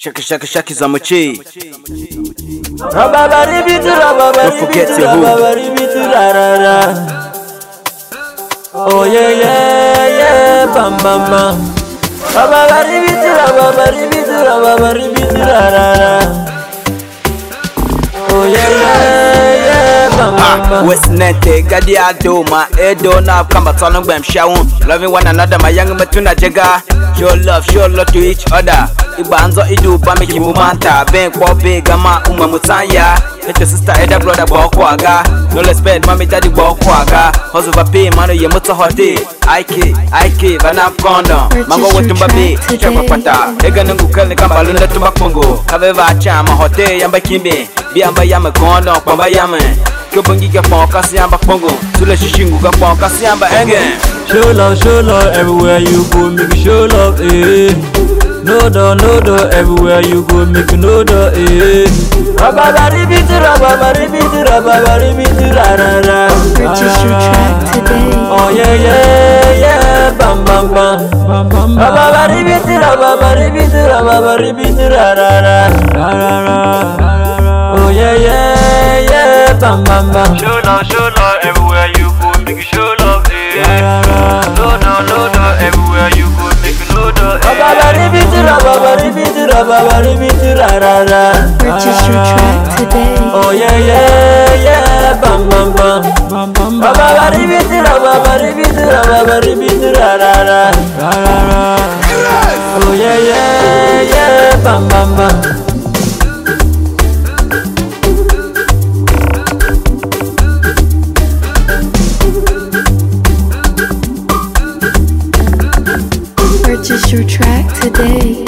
Shaki Zamuchi. Don't forget your hood. Oh yeah, bam bam bam. Oh yeah, bam bam bam. West Nete, Gadia Doma, Edo, now come back on them shawun. Loving one another, my young Matuna Jaga. Show love to each other. Ibanzo Idu Bamiki Mumanta, Ben Kwabe, Gama, Mutanya. Let your sister, Eda brother, Bokwaga. No less bed, mommy, daddy, Bokwaga. Hustle for pay, money, your motor hoti. IK, Vanap Condom. Mango with Tumbabi, Chapapata. Eganungu Kelly Kambalunda Tumakongo. However, Chama, Hote, Yamba Kimbe. Biamba Yama Condom, Pamba Yaman. Kubungi Ponka Siamba Pongo. Sula Shishingu Ponka Siamba again. Show love everywhere you go, make you show love, eh. No door, everywhere you go, make you know the, eh. Purchase your track today. Oh yeah, bam bam bam. Oh yeah, bam bam bam. Show love everywhere you go, make you show love, eh. No, everywhere you go, make you know the, eh. Purchase your track today. Oh yeah, bam bam bam. Oh yeah, bam bam bam. Purchase your track today.